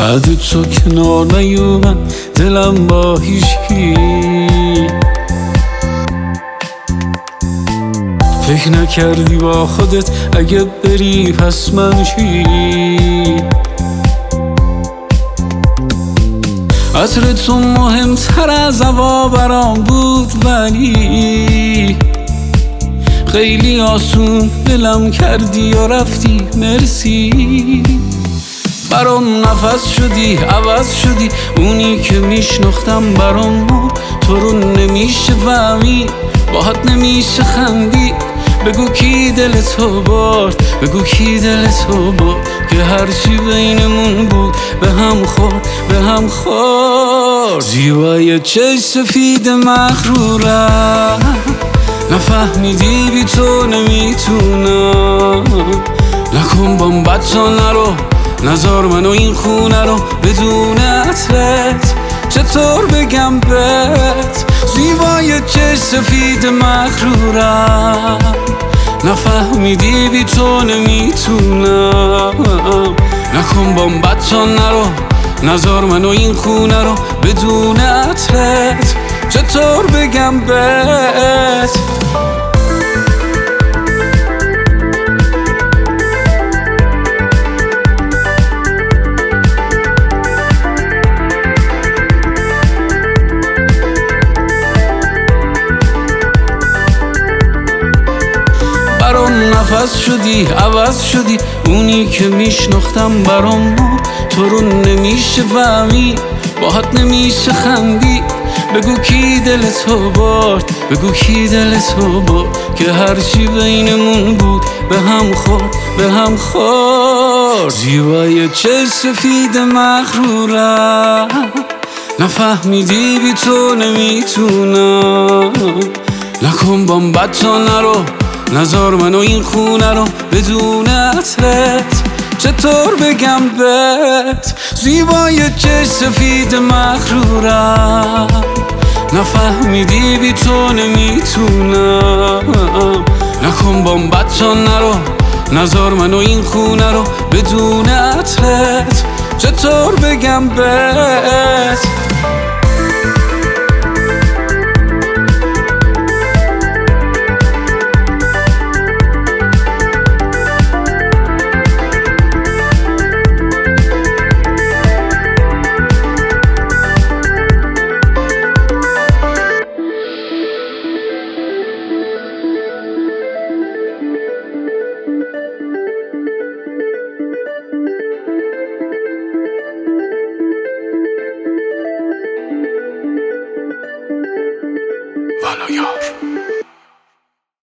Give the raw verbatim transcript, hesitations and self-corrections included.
بعد تو کنار نیومد دلم با هیچکی. فکر نکردی با خودت اگه بری پس من چی؟ عطر تو مهمتر از هوا برام بود، ولی خیلی آسون دلم کردی و رفتی. مرسی برام نفس شدی، عوض شدی، اونی که میشناختم برام بود. تو رو نمیشه فهمید، باهات نمیشه خندی. بگو کی دل تو برد، بگو کی دل تو برد که هرچی بینمون بود به هم خورد، به هم خورد. زیبای چشم سفید مغرورم، نفهمیدی بی تو نمیتونم. نکن بام بچه نرو، نذار منو این خونه رو بدون عطرت. چطور بگم بهت زیبای چشم سفید مغرورم، نفهمیدی بی تو نمیتونم. نکن بام بچه نرو، نذار منو این خونه رو بدون عطرت. چطور بگم بهت برام نفس شدی، عوض شدی، اونی که میشناختم برام بود. تو رو نمیشه فهمید، باهات نمیشه خندی. بگو کی دل تو برد، بگو کی دل تو برد که هرچی بینمون بود به هم خورد، به هم خورد. زیبای چشم سفید مغرورم، نفهمیدی بی تو نمیتونم. نکن بام بچه نرو، نذار منو این خونه رو بدون عطرت. چطور بگم بهت زیبای چشم سفید مغرورم، نفهمیدی بی تو نمیتونم. نکن بام بچه نرو، نذار منو این خونه رو بدون عطرت. چطور بگم بهت والا یار.